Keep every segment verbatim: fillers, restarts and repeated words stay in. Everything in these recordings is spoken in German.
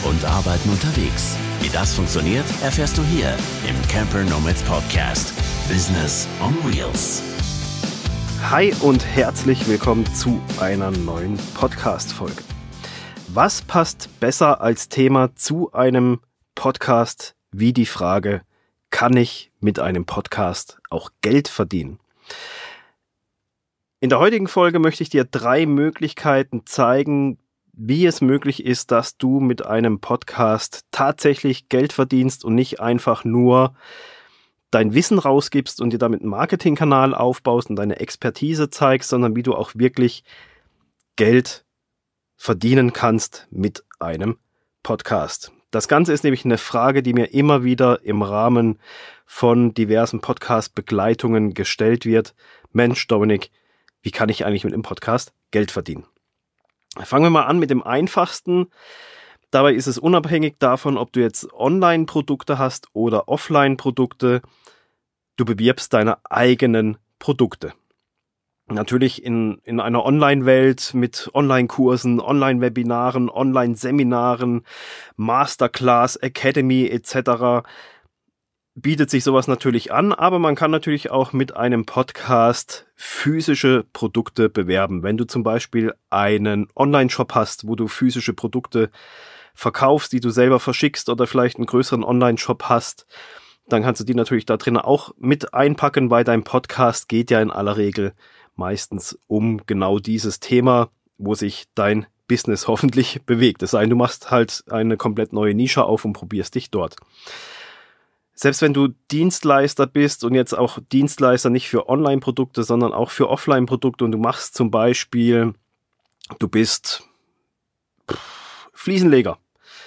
und Arbeiten unterwegs. Wie das funktioniert, erfährst du hier im Camper Nomads Podcast. Business on Wheels. Hi und herzlich willkommen zu einer neuen Podcast-Folge. Was passt besser als Thema zu einem Podcast wie die Frage, kann ich mit einem Podcast auch Geld verdienen? In der heutigen Folge möchte ich dir drei Möglichkeiten zeigen, wie es möglich ist, dass du mit einem Podcast tatsächlich Geld verdienst und nicht einfach nur dein Wissen rausgibst und dir damit einen Marketingkanal aufbaust und deine Expertise zeigst, sondern wie du auch wirklich Geld verdienen kannst mit einem Podcast. Das Ganze ist nämlich eine Frage, die mir immer wieder im Rahmen von diversen Podcast-Begleitungen gestellt wird. Mensch, Dominik, wie kann ich eigentlich mit einem Podcast Geld verdienen? Fangen wir mal an mit dem einfachsten. Dabei ist es unabhängig davon, ob du jetzt Online-Produkte hast oder Offline-Produkte. Du bewirbst deine eigenen Produkte. Natürlich in, in einer Online-Welt mit Online-Kursen, Online-Webinaren, Online-Seminaren, Masterclass, Academy et cetera bietet sich sowas natürlich an, aber man kann natürlich auch mit einem Podcast physische Produkte bewerben. Wenn du zum Beispiel einen Online-Shop hast, wo du physische Produkte verkaufst, die du selber verschickst oder vielleicht einen größeren Online-Shop hast, dann kannst du die natürlich da drin auch mit einpacken, weil dein Podcast geht ja in aller Regel meistens um genau dieses Thema, wo sich dein Business hoffentlich bewegt. Es sei denn, du machst halt eine komplett neue Nische auf und probierst dich dort. Selbst wenn du Dienstleister bist und jetzt auch Dienstleister nicht für Online-Produkte, sondern auch für Offline-Produkte und du machst zum Beispiel, du bist Fliesenleger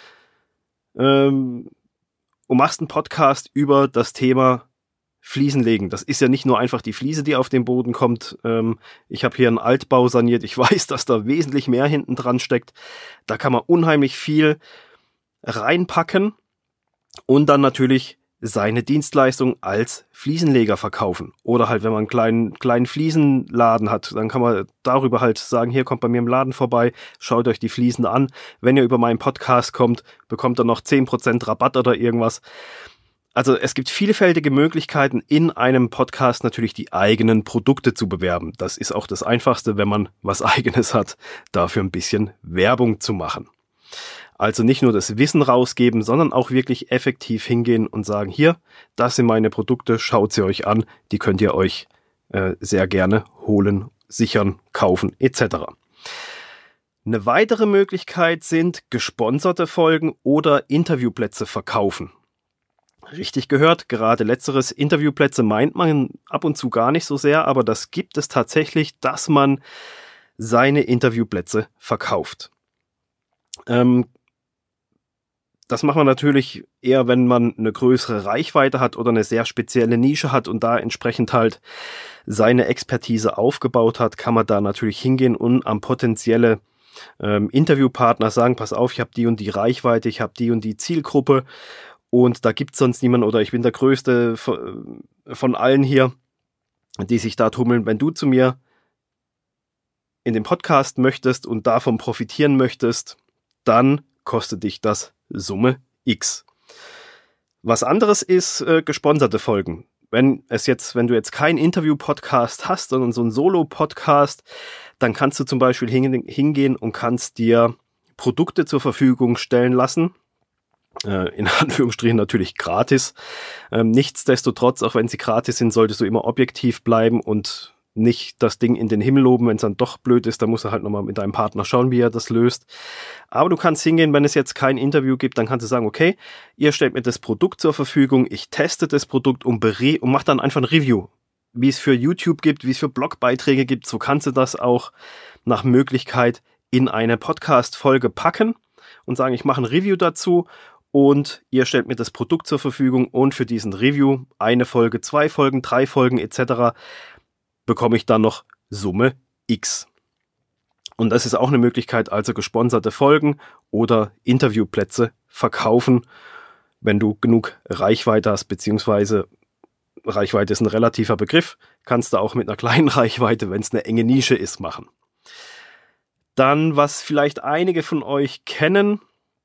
ähm, und machst einen Podcast über das Thema Fliesenlegen. Das ist ja nicht nur einfach die Fliese, die auf den Boden kommt. Ähm, ich habe hier einen Altbau saniert. Ich weiß, dass da wesentlich mehr hinten dran steckt. Da kann man unheimlich viel reinpacken und dann natürlich seine Dienstleistung als Fliesenleger verkaufen. Oder halt, wenn man einen kleinen, kleinen Fliesenladen hat, dann kann man darüber halt sagen, hier, kommt bei mir im Laden vorbei, schaut euch die Fliesen an. Wenn ihr über meinen Podcast kommt, bekommt ihr noch zehn Prozent Rabatt oder irgendwas. Also es gibt vielfältige Möglichkeiten, in einem Podcast natürlich die eigenen Produkte zu bewerben. Das ist auch das Einfachste, wenn man was Eigenes hat, dafür ein bisschen Werbung zu machen. Also nicht nur das Wissen rausgeben, sondern auch wirklich effektiv hingehen und sagen, hier, das sind meine Produkte, schaut sie euch an, die könnt ihr euch äh, sehr gerne holen, sichern, kaufen et cetera. Eine weitere Möglichkeit sind gesponserte Folgen oder Interviewplätze verkaufen. Richtig gehört, gerade letzteres, Interviewplätze meint man ab und zu gar nicht so sehr, aber das gibt es tatsächlich, dass man seine Interviewplätze verkauft. Ähm, Das macht man natürlich eher, wenn man eine größere Reichweite hat oder eine sehr spezielle Nische hat und da entsprechend halt seine Expertise aufgebaut hat, kann man da natürlich hingehen und am potenzielle ähm, Interviewpartner sagen, pass auf, ich habe die und die Reichweite, ich habe die und die Zielgruppe und da gibt es sonst niemanden oder ich bin der Größte von, von allen hier, die sich da tummeln. Wenn du zu mir in den Podcast möchtest und davon profitieren möchtest, dann kostet dich das Summe X. Was anderes ist äh, gesponserte Folgen. Wenn es jetzt, wenn du jetzt keinen Interview-Podcast hast, sondern so einen Solo-Podcast, dann kannst du zum Beispiel hingehen und kannst dir Produkte zur Verfügung stellen lassen. Äh, in Anführungsstrichen natürlich gratis. Ähm, nichtsdestotrotz, auch wenn sie gratis sind, solltest du immer objektiv bleiben und nicht das Ding in den Himmel loben. Wenn es dann doch blöd ist, dann musst du halt nochmal mit deinem Partner schauen, wie er das löst. Aber du kannst hingehen, wenn es jetzt kein Interview gibt, dann kannst du sagen, okay, ihr stellt mir das Produkt zur Verfügung, ich teste das Produkt und, bere- und mach dann einfach ein Review. Wie es für YouTube gibt, wie es für Blogbeiträge gibt, so kannst du das auch nach Möglichkeit in eine Podcast-Folge packen und sagen, ich mache ein Review dazu und ihr stellt mir das Produkt zur Verfügung und für diesen Review eine Folge, zwei Folgen, drei Folgen et cetera bekomme ich dann noch Summe X. Und das ist auch eine Möglichkeit, also gesponserte Folgen oder Interviewplätze verkaufen, wenn du genug Reichweite hast, beziehungsweise Reichweite ist ein relativer Begriff, kannst du auch mit einer kleinen Reichweite, wenn es eine enge Nische ist, machen. Dann, was vielleicht einige von euch kennen,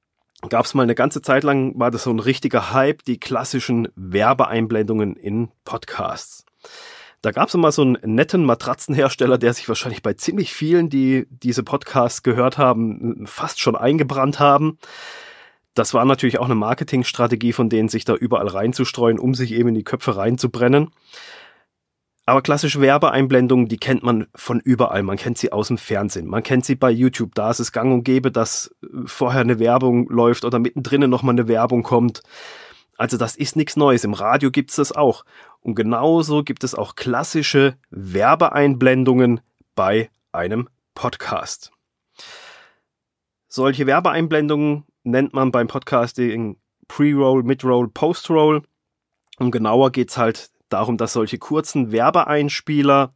gab es mal eine ganze Zeit lang, war das so ein richtiger Hype, die klassischen Werbeeinblendungen in Podcasts. Da gab es immer so einen netten Matratzenhersteller, der sich wahrscheinlich bei ziemlich vielen, die diese Podcasts gehört haben, fast schon eingebrannt haben. Das war natürlich auch eine Marketingstrategie von denen, sich da überall reinzustreuen, um sich eben in die Köpfe reinzubrennen. Aber klassische Werbeeinblendungen, die kennt man von überall. Man kennt sie aus dem Fernsehen, man kennt sie bei YouTube. Da ist es gang und gäbe, dass vorher eine Werbung läuft oder mittendrin nochmal eine Werbung kommt. Also das ist nichts Neues. Im Radio gibt es das auch. Und genauso gibt es auch klassische Werbeeinblendungen bei einem Podcast. Solche Werbeeinblendungen nennt man beim Podcasting Pre-Roll, Mid-Roll, Post-Roll. Und genauer geht es halt darum, dass solche kurzen Werbeeinspieler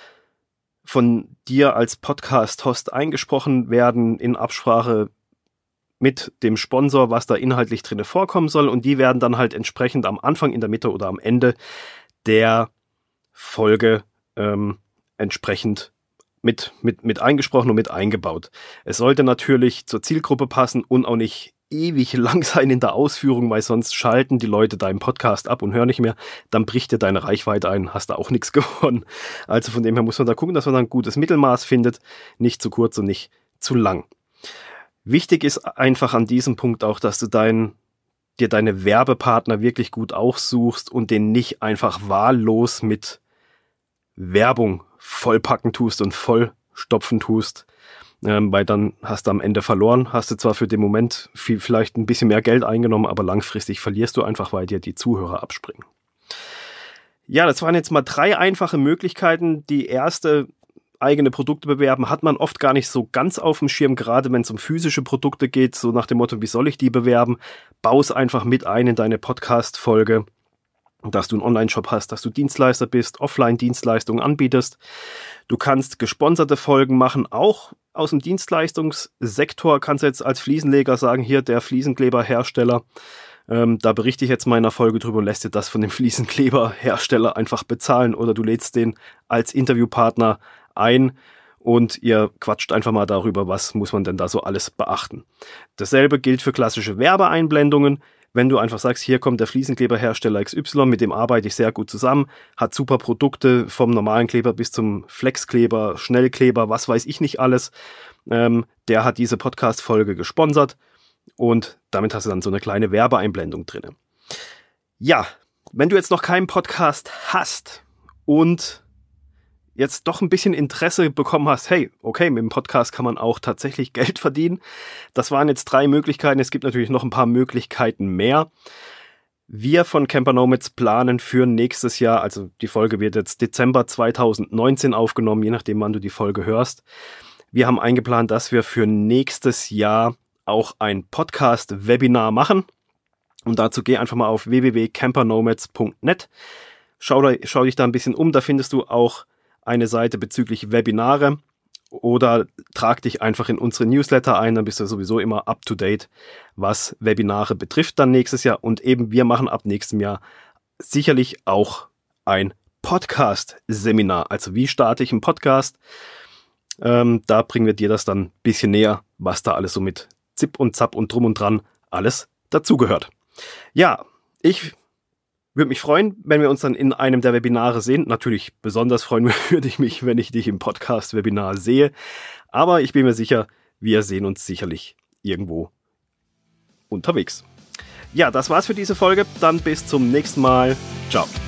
von dir als Podcast-Host eingesprochen werden in Absprache mit dem Sponsor, was da inhaltlich drin vorkommen soll, und die werden dann halt entsprechend am Anfang, in der Mitte oder am Ende der Folge ähm, entsprechend mit, mit, mit eingesprochen und mit eingebaut. Es sollte natürlich zur Zielgruppe passen und auch nicht ewig lang sein in der Ausführung, weil sonst schalten die Leute deinen Podcast ab und hören nicht mehr, dann bricht dir deine Reichweite ein, hast da auch nichts gewonnen. Also von dem her muss man da gucken, dass man da ein gutes Mittelmaß findet, nicht zu kurz und nicht zu lang. Wichtig ist einfach an diesem Punkt auch, dass du dein, dir deine Werbepartner wirklich gut aussuchst und den nicht einfach wahllos mit Werbung vollpacken tust und vollstopfen tust, ähm, weil dann hast du am Ende verloren, hast du zwar für den Moment viel, vielleicht ein bisschen mehr Geld eingenommen, aber langfristig verlierst du einfach, weil dir die Zuhörer abspringen. Ja, das waren jetzt mal drei einfache Möglichkeiten. Die erste, eigene Produkte bewerben, hat man oft gar nicht so ganz auf dem Schirm, gerade wenn es um physische Produkte geht, so nach dem Motto, wie soll ich die bewerben? Bau es einfach mit ein in deine Podcast-Folge, dass du einen Online-Shop hast, dass du Dienstleister bist, Offline-Dienstleistungen anbietest. Du kannst gesponserte Folgen machen, auch aus dem Dienstleistungssektor kannst du jetzt als Fliesenleger sagen, hier der Fliesenkleberhersteller, ähm, da berichte ich jetzt mal in einer Folge drüber und lässt dir das von dem Fliesenkleberhersteller einfach bezahlen, oder du lädst den als Interviewpartner ein und ihr quatscht einfach mal darüber, was muss man denn da so alles beachten. Dasselbe gilt für klassische Werbeeinblendungen. Wenn du einfach sagst, hier kommt der Fliesenkleberhersteller X Y, mit dem arbeite ich sehr gut zusammen, hat super Produkte vom normalen Kleber bis zum Flexkleber, Schnellkleber, was weiß ich nicht alles. Ähm, der hat diese Podcast-Folge gesponsert und damit hast du dann so eine kleine Werbeeinblendung drin. Ja, wenn du jetzt noch keinen Podcast hast und jetzt doch ein bisschen Interesse bekommen hast, hey, okay, mit dem Podcast kann man auch tatsächlich Geld verdienen. Das waren jetzt drei Möglichkeiten. Es gibt natürlich noch ein paar Möglichkeiten mehr. Wir von Camper Nomads planen für nächstes Jahr, also die Folge wird jetzt Dezember zweitausendneunzehn aufgenommen, je nachdem, wann du die Folge hörst. Wir haben eingeplant, dass wir für nächstes Jahr auch ein Podcast-Webinar machen. Und dazu geh einfach mal auf w w w punkt camper nomads punkt net. Schau, da, schau dich da ein bisschen um, da findest du auch eine Seite bezüglich Webinare, oder trag dich einfach in unsere Newsletter ein, dann bist du sowieso immer up to date, was Webinare betrifft dann nächstes Jahr. Und eben wir machen ab nächstem Jahr sicherlich auch ein Podcast-Seminar. Also wie starte ich einen Podcast? Ähm, da bringen wir dir das dann ein bisschen näher, was da alles so mit Zip und Zap und drum und dran alles dazugehört. Ja, ich würde mich freuen, wenn wir uns dann in einem der Webinare sehen. Natürlich besonders freuen würde ich mich, wenn ich dich im Podcast-Webinar sehe. Aber ich bin mir sicher, wir sehen uns sicherlich irgendwo unterwegs. Ja, das war's für diese Folge. Dann bis zum nächsten Mal. Ciao.